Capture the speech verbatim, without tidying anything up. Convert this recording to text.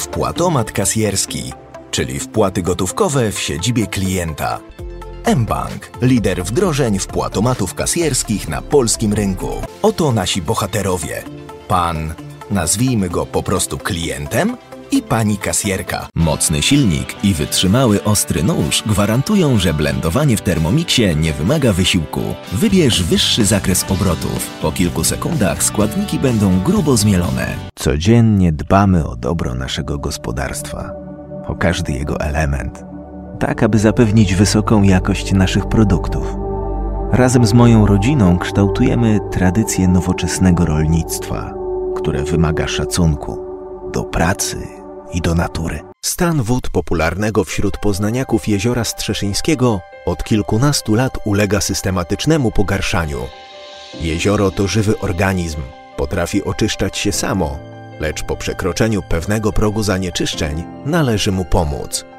Wpłatomat kasjerski, czyli wpłaty gotówkowe w siedzibie klienta. mBank, lider wdrożeń wpłatomatów kasjerskich na polskim rynku. Oto nasi bohaterowie. Pan, nazwijmy go po prostu klientem, i pani kasjerka. Mocny silnik i wytrzymały ostry nóż gwarantują, że blendowanie w Thermomixie nie wymaga wysiłku. Wybierz wyższy zakres obrotów. Po kilku sekundach składniki będą grubo zmielone. Codziennie dbamy o dobro naszego gospodarstwa, o każdy jego element, tak aby zapewnić wysoką jakość naszych produktów. Razem z moją rodziną kształtujemy tradycję nowoczesnego rolnictwa, które wymaga szacunku do pracy i do natury. Stan wód popularnego wśród poznaniaków Jeziora Strzeszyńskiego od kilkunastu lat ulega systematycznemu pogarszaniu. Jezioro to żywy organizm, potrafi oczyszczać się samo, lecz po przekroczeniu pewnego progu zanieczyszczeń należy mu pomóc.